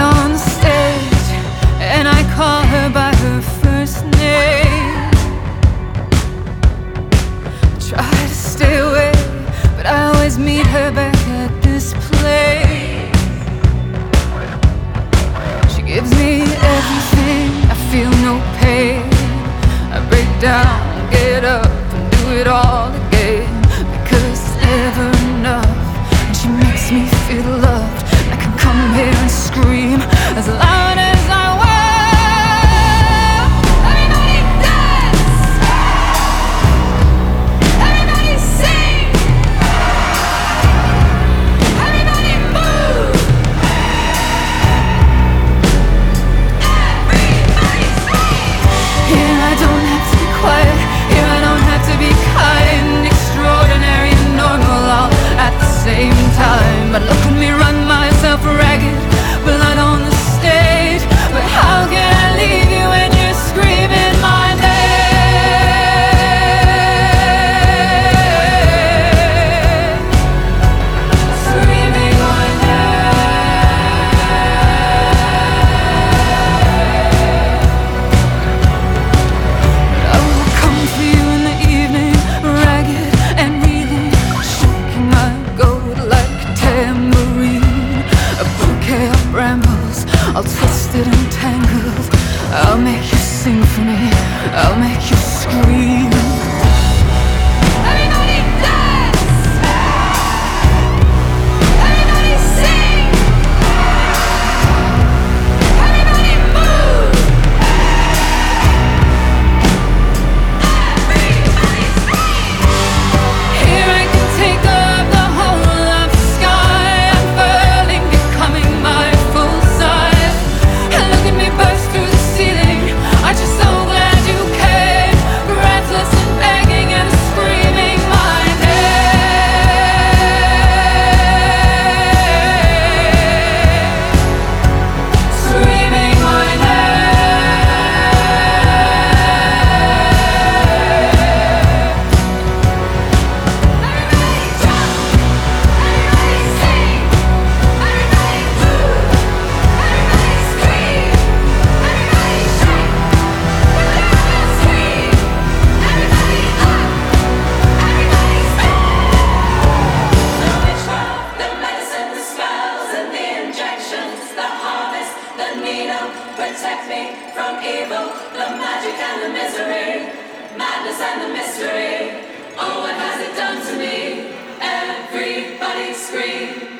on the stage and I call her by her first name. Try to stay away, but I always meet her back at this place. She gives me everything, I feel no pain. I break down, get up, and do it all again. Because it's never enough, and she makes me feel loved. I can come here and scream as loud as I want. Everybody dance! Everybody sing! Everybody move! Everybody scream! Here I don't have to be quiet, here I don't have to be kind, extraordinary and normal all at the same time. But look at me run myself ragged, blood on the stage. But how can I leave you when you're screaming my name? Screaming my name. I will come for you in the evening, ragged and reeling, shaking my gold like a tambourine. A bouquet of brambles, all twisted and tangled. I'll make you sing for me, I'll make you scream. Everybody dance! Everybody sing! Everybody move! Everybody scream! Here I can take up the whole of the sky, unfurling, becoming my full size. And look at me burst through the ceiling, aren't you so glad you came? Breathless and begging and screaming my name. Screaming my name. Everybody jump, everybody sing, everybody move, everybody scream, everybody shake, everybody scream, everybody up, everybody The witchcraft, the medicine, the spells and the injections, the harvest, the needle, protect me from evil, the magic and the misery, madness and the mystery. Oh, what has it done to me? Everybody scream.